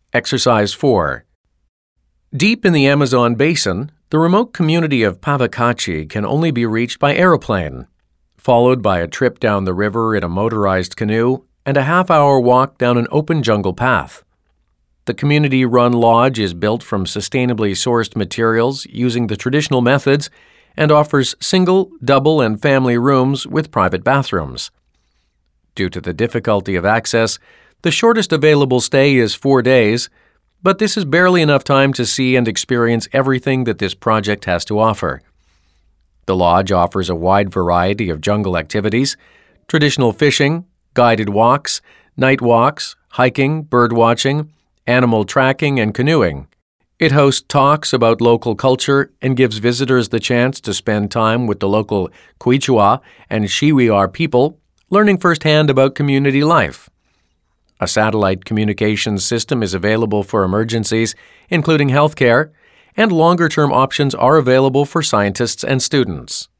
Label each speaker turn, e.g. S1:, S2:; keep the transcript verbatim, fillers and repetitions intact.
S1: Exercise four. Deep in the Amazon basin, the remote community of Pavacachi can only be reached by aeroplane, followed by a trip down the river in a motorized canoe and a half-hour walk down an open jungle path. The community-run lodge is built from sustainably sourced materials using the traditional methods and offers single, double, and family rooms with private bathrooms. Due to the difficulty of access, the shortest available stay is four days, but this is barely enough time to see and experience everything that this project has to offer. The lodge offers a wide variety of jungle activities, traditional fishing, guided walks, night walks, hiking, birdwatching, animal tracking, and canoeing. It hosts talks about local culture and gives visitors the chance to spend time with the local Quechua and Shiwiar people, learning firsthand about community life. A satellite communications system is available for emergencies, including healthcare, and longer-term options are available for scientists and students.